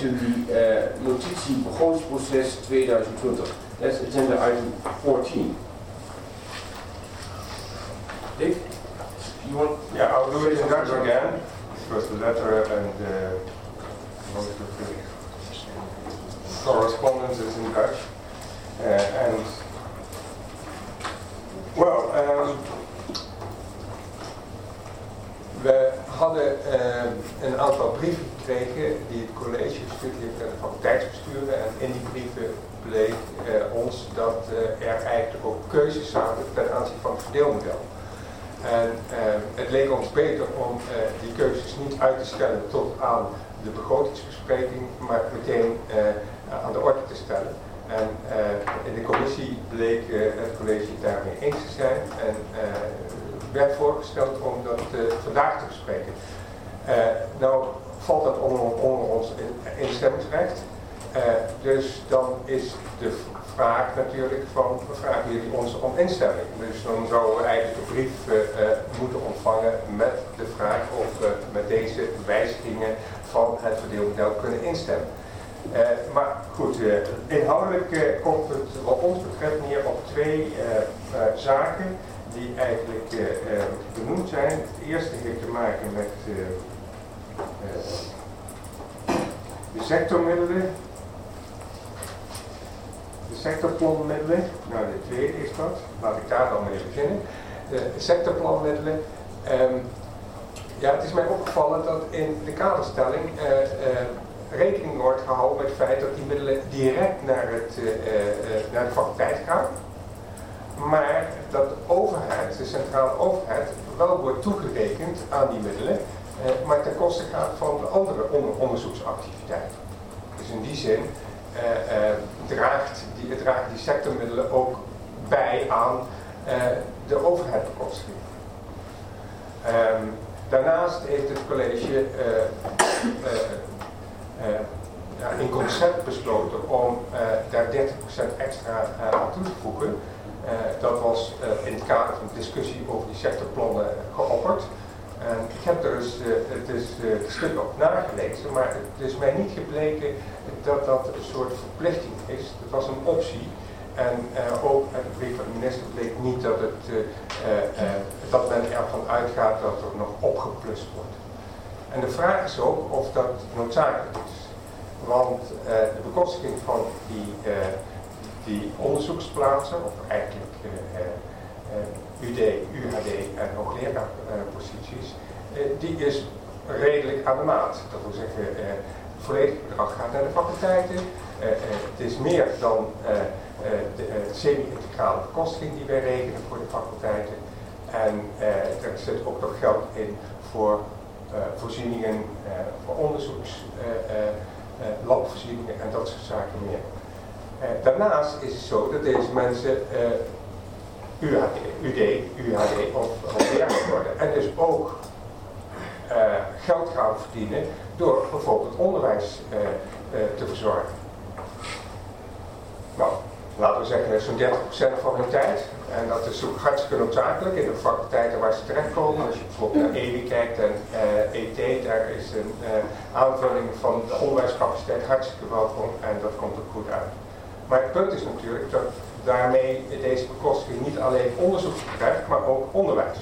to the notitie begrotingsproces 2020. That's agenda item 14. Dick, you want? Yeah, I'll do it in Dutch again, because the letter and most of the correspondence is in Dutch. We hadden een aantal brieven gekregen die het college gestuurd heeft aan de faculteitsbesturen. En in die brieven bleek ons dat er eigenlijk ook keuzes zaten ten aanzien van het verdeelmodel. En het leek ons beter om die keuzes niet uit te stellen tot aan de begrotingsbespreking, maar meteen aan de orde te stellen. En in de commissie bleek het college het daarmee eens te zijn en werd voorgesteld om dat vandaag te bespreken. Nou valt dat onder ons instemmingsrecht. Dus dan is de vraag natuurlijk van, vragen jullie ons om instemming? Dus dan zouden we eigenlijk een brief moeten ontvangen met de vraag of we met deze wijzigingen van het verdeelmodel kunnen instemmen. Maar goed, inhoudelijk komt het wat ons betreft neer op twee zaken die eigenlijk benoemd zijn. Het eerste heeft te maken met de sectormiddelen, de sectorplanmiddelen. Nou, de tweede is dat. Laat ik daar dan mee beginnen. De sectorplanmiddelen. Ja, het is mij opgevallen dat in de kaderstelling rekening wordt gehouden met het feit dat die middelen direct naar de faculteit gaan. Maar dat de overheid, de centrale overheid, wel wordt toegerekend aan die middelen, maar ten koste gaat van de andere onderzoeksactiviteiten. Dus in die zin draagt die sectormiddelen ook bij aan de overheidsbekostiging. Daarnaast heeft het college in concept besloten om daar 30% extra aan toe te voegen. Dat was in het kader van de discussie over die sectorplannen geopperd. En ik heb er dus het stuk op nagelezen, maar het is mij niet gebleken dat dat een soort verplichting is. Het was een optie. En ook uit de brief van de minister bleek niet dat men ervan uitgaat dat er nog opgeplust wordt. En de vraag is ook of dat noodzakelijk is. Want de bekostiging van die onderzoeksplaatsen, of eigenlijk UD, UHD en hoogleraarposities, die is redelijk aan de maat. Dat wil zeggen, het volledige bedrag gaat naar de faculteiten. Het is meer dan de semi-integrale bekostiging die wij rekenen voor de faculteiten. En er zit ook nog geld in voor voorzieningen, voor onderzoeks, labvoorzieningen en dat soort zaken meer. Daarnaast is het zo dat deze mensen UD, UHD of hoogleraar worden en dus ook geld gaan verdienen door bijvoorbeeld onderwijs te verzorgen. Nou, laten we zeggen zo'n 30% van hun tijd. En dat is ook hartstikke noodzakelijk in de faculteiten waar ze terechtkomen. Als je bijvoorbeeld naar EWI kijkt en ET, daar is een aanvulling van de onderwijscapaciteit hartstikke welkom en dat komt ook goed uit. Maar het punt is natuurlijk dat daarmee deze bekostiging niet alleen onderzoek krijgt, maar ook onderwijs.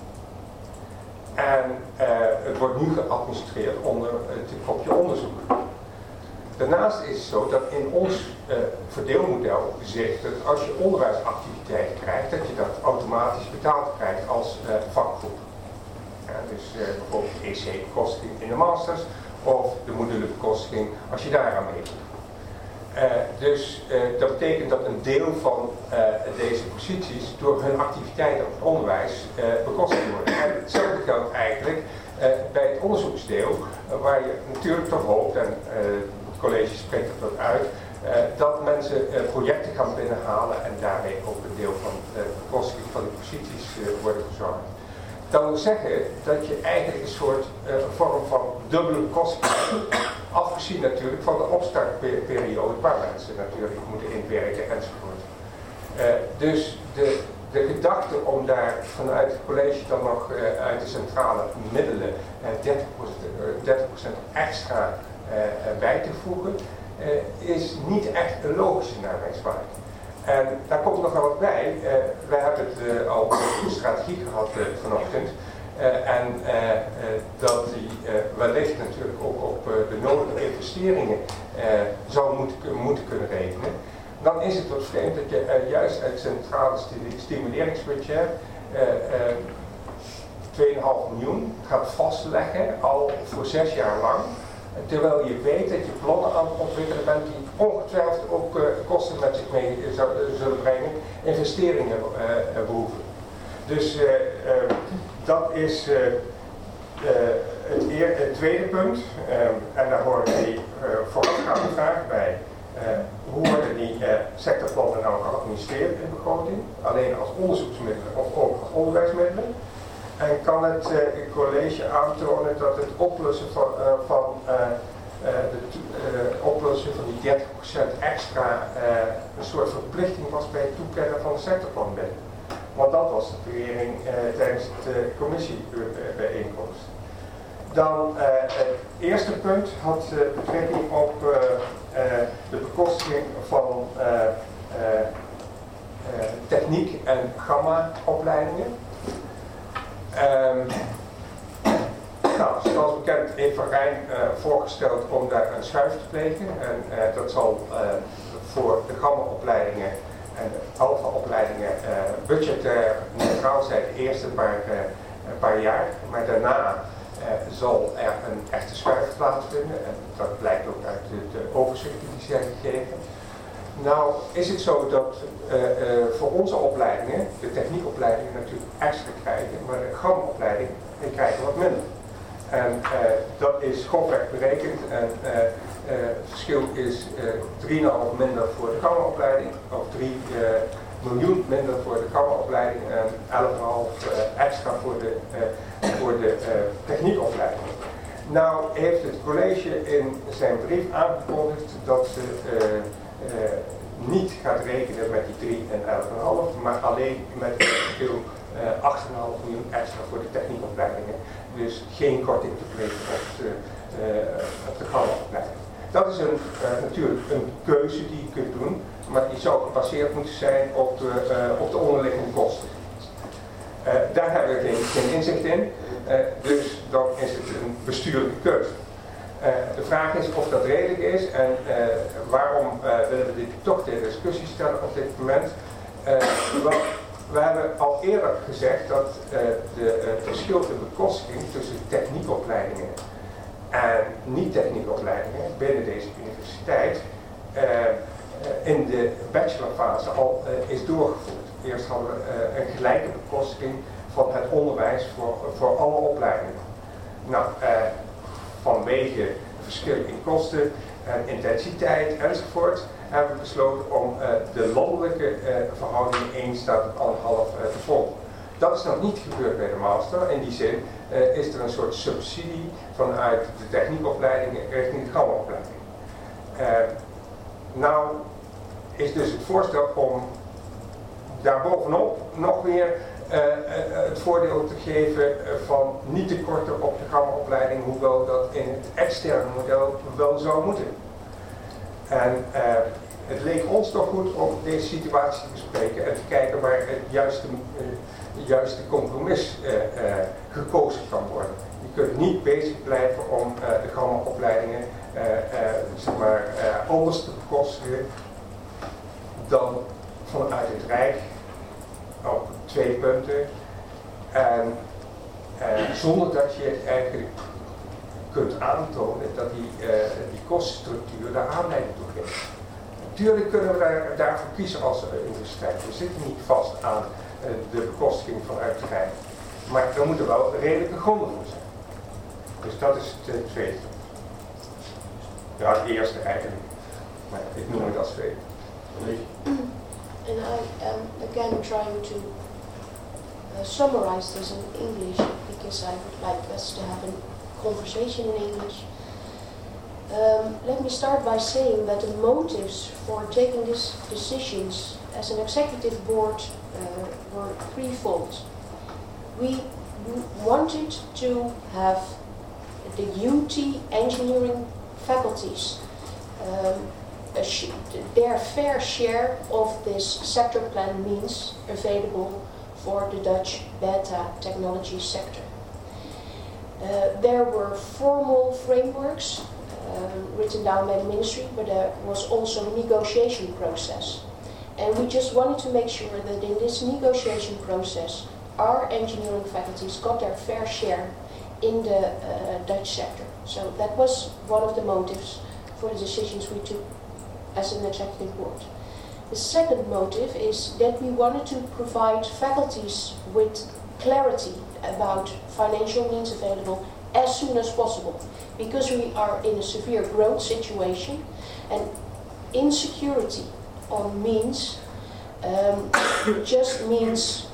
En het wordt nu geadministreerd onder het kopje onderzoek. Daarnaast is het zo dat in ons verdeelmodel zegt dat als je onderwijsactiviteit krijgt, dat je dat automatisch betaald krijgt als vakgroep. Ja, dus bijvoorbeeld de EC-bekostiging in de masters of de modulebekostiging als je daaraan meedoet. Dus dat betekent dat een deel van deze posities door hun activiteiten op het onderwijs bekostigd worden. En hetzelfde geldt eigenlijk bij het onderzoeksdeel, waar je natuurlijk toch hoopt, en het college spreekt het ook uit, dat mensen projecten gaan binnenhalen en daarmee ook een deel van de bekostiging van de posities worden verzorgd. Dat wil zeggen dat je eigenlijk een soort vorm van dubbele bekostiging, afgezien natuurlijk van de opstartperiode waar mensen natuurlijk moeten inwerken enzovoort. Dus de gedachte om daar vanuit het college dan nog uit de centrale middelen 30% extra bij te voegen, is niet echt een logische naar mijn smaak. En daar komt nog wel wat bij. Wij hebben het al over de strategie gehad vanochtend. En dat die wellicht natuurlijk ook op de nodige investeringen zou moeten kunnen rekenen. Dan is het wat vreemd dat je juist het centrale stimuleringsbudget 2,5 miljoen gaat vastleggen, al voor 6 jaar lang. Terwijl je weet dat je plannen aan het ontwikkelen bent die ongetwijfeld ook kosten met zich mee zullen brengen, investeringen behoeven. Dus dat is het tweede punt. En daar hoort die voorafgaande vraag bij. Hoe worden die sectorplannen nou geadministreerd in de begroting? Alleen als onderzoeksmiddelen of ook als onderwijsmiddelen? En kan het college aantonen dat het oplossen van die 30% extra een soort verplichting was bij het toekennen van de sectorplanmiddelen? Want dat was de bewering tijdens de commissiebijeenkomst. Dan het eerste punt had betrekking op de bekostiging van techniek- en gamma-opleidingen. Zoals bekend heeft Van Rijn voorgesteld om daar een schuif te plegen. En dat zal voor de gamma-opleidingen en de alpha-opleidingen budgetair neutraal zijn de eerste paar jaar. Maar daarna zal er een echte schuif plaatsvinden. En dat blijkt ook uit de overzichten die zijn gegeven. Nou is het zo dat voor onze opleidingen, de techniekopleidingen natuurlijk extra krijgen, maar de gamma-opleiding krijgen wat minder. En dat is grofweg berekend en het verschil is 3,5 minder voor de gamma-opleiding, of 3 miljoen minder voor de gamma-opleiding en 11,5 extra voor de techniekopleiding. Nou heeft het college in zijn brief aangekondigd dat ze niet gaat rekenen met die 3 en 11,5, maar alleen met het verschil 8,5 miljoen extra voor de techniekopleidingen. Dus geen korting te plegen op de gamma-opleiding. Dat is natuurlijk een keuze die je kunt doen, maar die zou gebaseerd moeten zijn op de onderliggende kosten. Daar hebben we geen inzicht in, dus dan is het een bestuurlijke keuze. De vraag is of dat redelijk is en waarom willen we dit toch ter discussie stellen op dit moment. We hebben al eerder gezegd dat het verschil in bekostiging tussen techniekopleidingen en niet-techniekopleidingen binnen deze universiteit in de bachelorfase al is doorgevoerd. Eerst hadden we een gelijke bekostiging van het onderwijs voor alle opleidingen. Nou, vanwege het verschil in kosten en intensiteit enzovoort hebben we besloten om de landelijke verhouding 1 staat op 1,5 te volgen. Dat is nog niet gebeurd bij de master. In die zin is er een soort subsidie vanuit de techniekopleidingen richting de gamma-opleiding. Nou is dus het voorstel om daarbovenop nog weer het voordeel te geven van niet te korten op de gamma-opleiding, hoewel dat in het externe model wel zou moeten. En het leek ons toch goed om deze situatie te bespreken en te kijken waar het juiste compromis gekozen kan worden. Je kunt niet bezig blijven om de gamma-opleidingen anders te bekostigen dan vanuit het Rijk op 2 punten. En zonder dat je eigenlijk kunt aantonen dat die kostenstructuur daar aanleiding toe geeft. Natuurlijk kunnen we daarvoor kiezen als universiteit. We zitten niet vast aan de bekostiging vanuit het Rijk. Maar er moeten wel redelijke gronden voor zijn. Dus dat is het tweede. Ja, het eerste eigenlijk. Maar ik noem het als tweede. And I am again trying to summarize this in English because I would like us to have a conversation in English. Let me start by saying that the motives for taking these decisions as an executive board were threefold. We wanted to have the UT engineering faculties their fair share of this sector plan means available for the Dutch beta technology sector. There were formal frameworks written down by the ministry, but there was also a negotiation process. And we just wanted to make sure that in this negotiation process, our engineering faculties got their fair share in the Dutch sector. So that was one of the motives for the decisions we took as an executive board. The second motive is that we wanted to provide faculties with clarity about financial means available as soon as possible, because we are in a severe growth situation and insecurity on means just means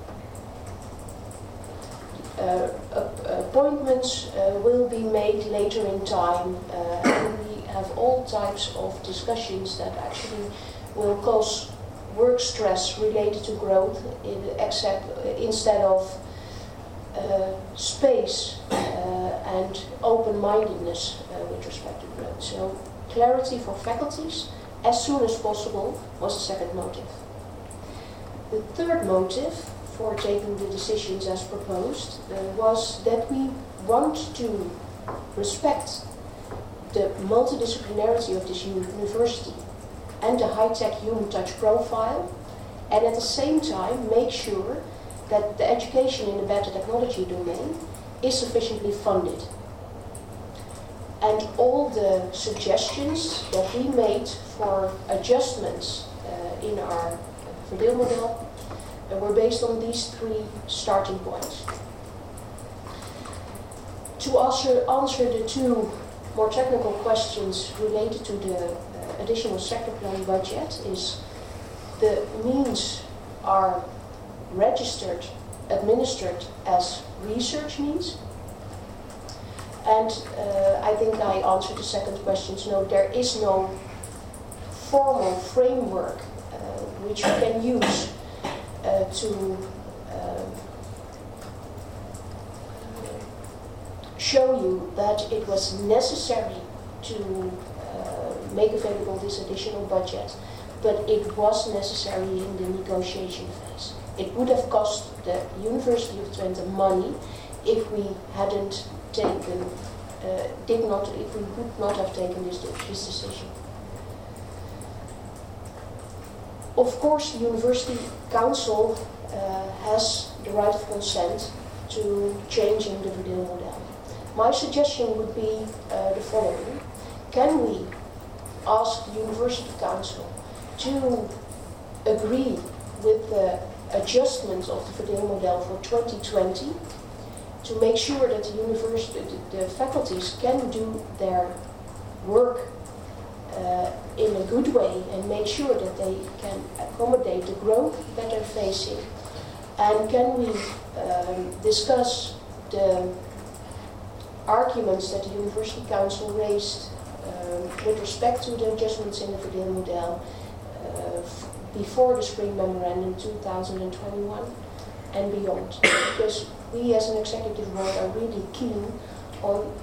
appointments will be made later in time, and we have all types of discussions that actually will cause work stress related to growth instead of space and open-mindedness with respect to growth. So clarity for faculties as soon as possible was the second motive. The third motive for taking the decisions as proposed was that we want to respect the multidisciplinarity of this university and the high-tech human touch profile, and at the same time make sure that the education in the beta technology domain is sufficiently funded. And all the suggestions that we made for adjustments in our verdeelmodel were based on these three starting points. To answer the two more technical questions related to the additional sector plan budget, is the means are registered, administered as research means. And I think I answered the second question. No, there is no formal framework which we can use to show you that it was necessary to make available this additional budget, but it was necessary in the negotiation phase. It would have cost the University of Twente money if we hadn't taken, if we would not have taken this decision. Of course, the University Council has the right of consent to changing the verdeelmodel. My suggestion would be the following. Can we ask the University Council to agree with the adjustment of the verdeelmodel for 2020 to make sure that the faculties can do their work in a good way and make sure that they can accommodate the growth that they're facing? And can we discuss the arguments that the University Council raised with respect to the adjustments in the verdeelmodel before the spring memorandum 2021 and beyond? Because we as an executive board are really keen on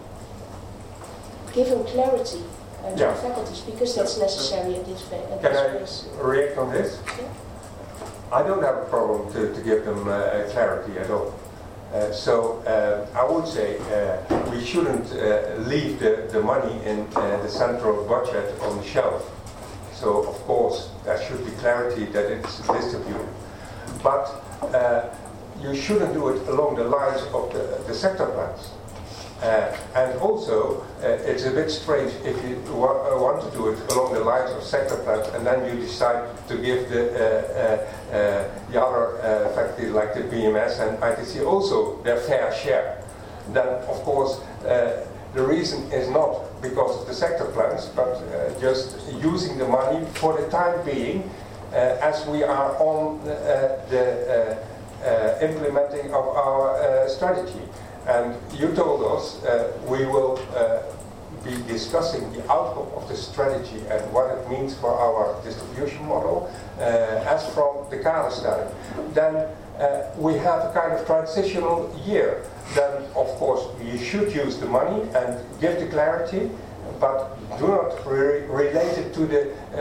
giving clarity to the faculties, because that's necessary at this phase. Can I react on this? Yeah. I don't have a problem to give them clarity at all. So I would say we shouldn't leave the money in the central budget on the shelf. So of course there should be clarity that it's distributed. But you shouldn't do it along the lines of the sector plans. And also, it's a bit strange if you want to do it along the lines of sector plans and then you decide to give the other faculties like the BMS and ITC also their fair share. Then, of course, the reason is not because of the sector plans, but just using the money for the time being as we are on the implementing of our strategy. And you told us we will be discussing the outcome of the strategy and what it means for our distribution model as from the Kader study. Then we have a kind of transitional year. Then, of course, you should use the money and give the clarity but do not relate it to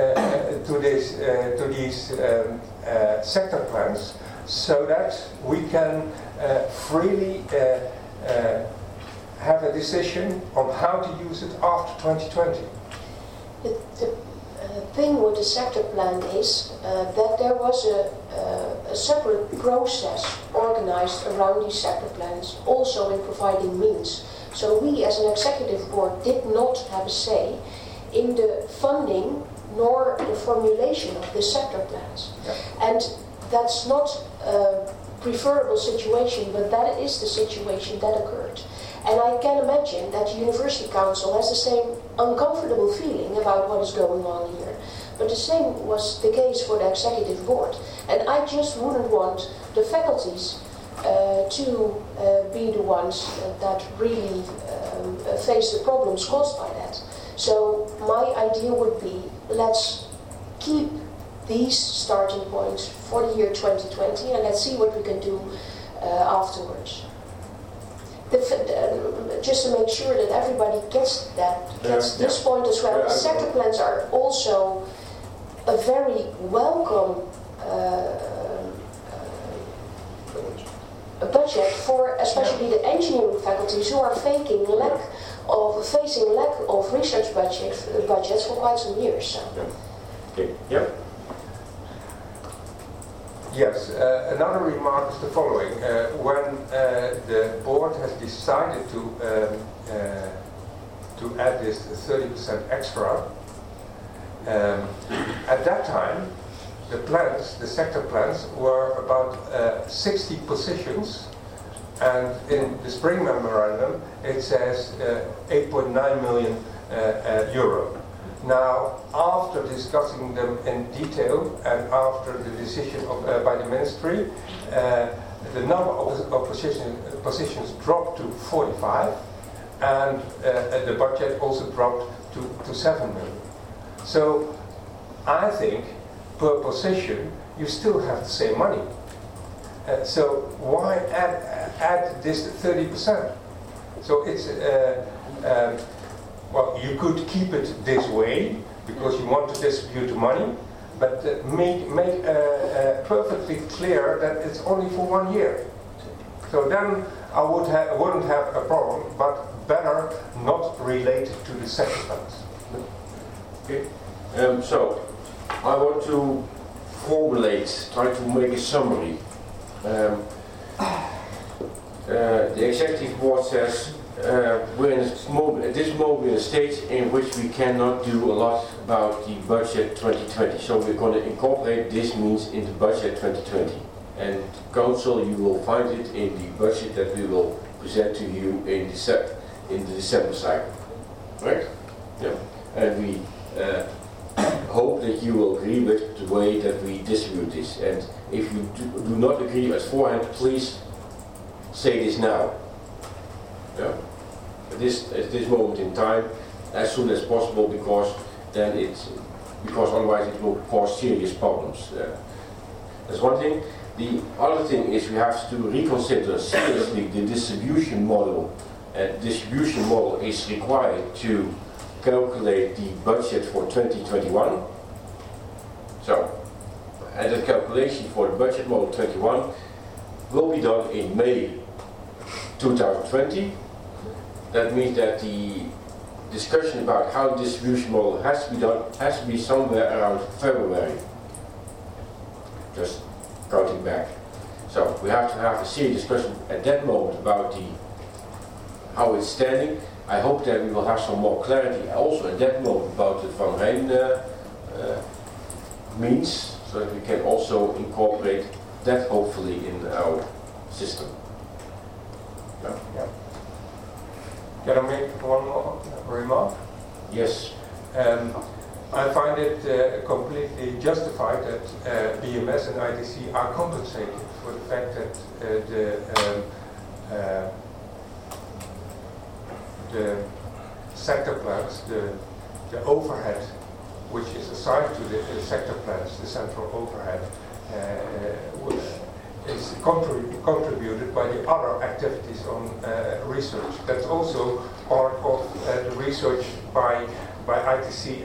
these sector plans, so that we can freely have a decision on how to use it after 2020. The thing with the sector plan is that there was a separate process organized around these sector plans, also in providing means. So we as an executive board did not have a say in the funding nor the formulation of the sector plans. Yeah. And that's not a preferable situation, but that is the situation that occurred. And I can imagine that the University Council has the same uncomfortable feeling about what is going on here. But the same was the case for the Executive Board. And I just wouldn't want the faculties to be the ones that really face the problems caused by that. So my idea would be, let's keep these starting points for the year 2020 and let's see what we can do afterwards. Just to make sure that everybody gets this point as well. The sector plans are also a very welcome budget for especially the engineering faculties who are facing lack of research budgets for quite some years. So. Okay. Yep. Yes, another remark is the following. When the board has decided to add this 30% extra, at that time, the plans, the sector plans, were about 60 positions, and in the spring memorandum it says 8.9 million euro. Now, after discussing them in detail and after the decision by the ministry, the number of positions dropped to 45, and the budget also dropped to 7 million. So, I think per position you still have the same money. So why add this 30%? So it's well, you could keep it this way because you want to distribute the money, but make perfectly clear that it's only for 1 year. So then I wouldn't have a problem, but better not related to the sector plans. Okay. So I want to try to make a summary. The executive board says we're at this moment in a stage in which we cannot do a lot about the budget 2020. So we're going to incorporate this means in the budget 2020. And council, you will find it in the budget that we will present to you in the December cycle. Right? Yeah. And we hope that you will agree with the way that we distribute this. And if you do not agree as forehand, please say this now. Yeah? At this moment in time, as soon as possible, because otherwise it will cause serious problems. That's one thing. The other thing is we have to reconsider seriously the distribution model. Distribution model is required to calculate the budget for 2021. So, and the calculation for the budget model 21 will be done in May 2020. That means that the discussion about how the distribution model has to be done has to be somewhere around February. Just counting back. So we have to have a serious discussion at that moment about how it's standing. I hope that we will have some more clarity also at that moment about the Van Rijn means, so that we can also incorporate that hopefully in our system. Yeah. Can I make one more remark? Yes. I find it completely justified that BMS and ITC are compensated for the fact that the sector plans, the overhead which is assigned to the sector plans, the central overhead, is contributed by the other activities on research. That's also part of the research by ITC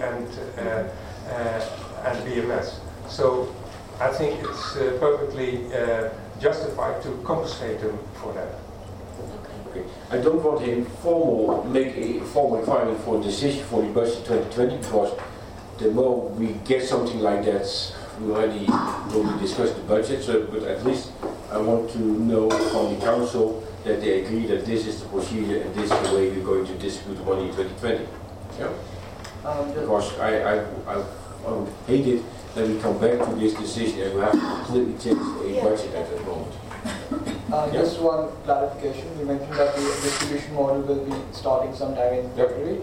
and BMS. So I think it's perfectly justified to compensate them for that. Okay. I don't want to make a formal requirement for a decision for the budget 2020, because the more we get something like that, we already will discuss the budget. So, but at least I want to know from the council that they agree that this is the procedure and this is the way we're going to distribute the money in 2020. Yeah. Because I hate it that we come back to this decision and we have to completely change a budget at that moment. Just one clarification. You mentioned that the distribution model will be starting sometime in February.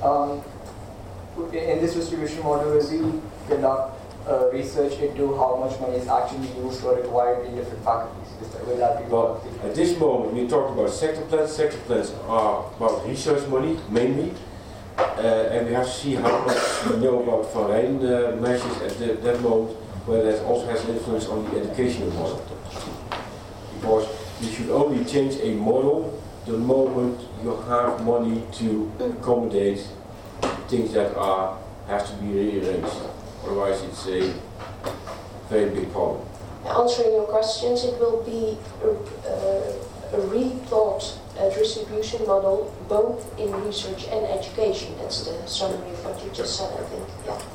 In this distribution model, will you conduct research into how much money is actually used or required in different faculties? Will that be well, at this moment, we talk about sector plans. Sector plans are about research money, mainly. And we have to see how much we know about foreign measures at that moment, where that also has an influence on the educational model. Because you should only change a model the moment you have money to accommodate things that have to be rearranged. Otherwise, it's a very big problem. Answering your questions, it will be a rethought distribution model, both in research and education. That's the summary of what you just said, I think.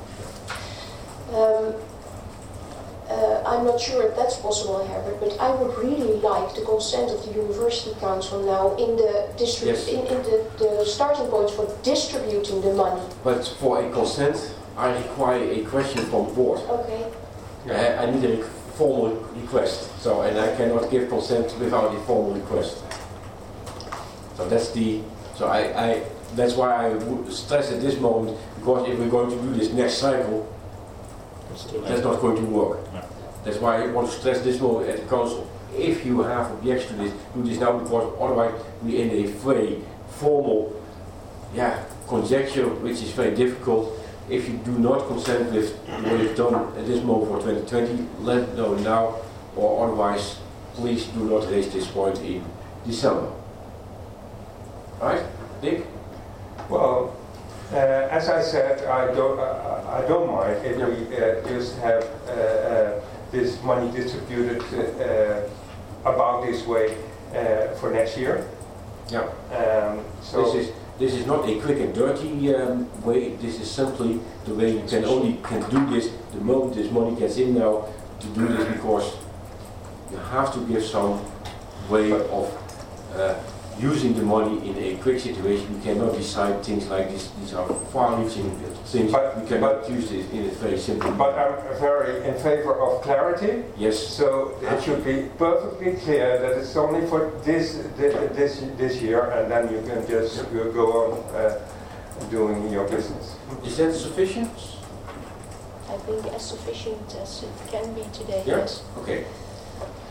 Yeah. I'm not sure if that's possible, Herbert, but I would really like the consent of the University Council now in the the starting points for distributing the money. But for a consent, I require a question from the board. Okay. I need a formal request, and I cannot give consent without a formal request. So that's why I would stress at this moment, because if we're going to do this next cycle, that's not going to work. No. That's why I want to stress this moment at the council. If you have objections to this, do this now, because otherwise we're in a very formal conjecture, which is very difficult. If you do not consent with what is done at this moment for 2020, let it know now, or otherwise please do not raise this point in December. Right, Dick? Well, as I said, I don't mind if we just have this money distributed about this way for next year. Yeah. So this is not a quick and dirty way. This is simply the way you can do this the moment this money gets in now, to do this, because you have to give some way of using the money in a quick situation. We cannot decide things like this. These are far-reaching things. We cannot use this in a very simple way. But I'm very in favor of clarity. Yes. So it should be perfectly clear that it's only for this year, and then you can just go on doing your business. Is that sufficient? I think as sufficient as it can be today. Yeah? Yes. Okay.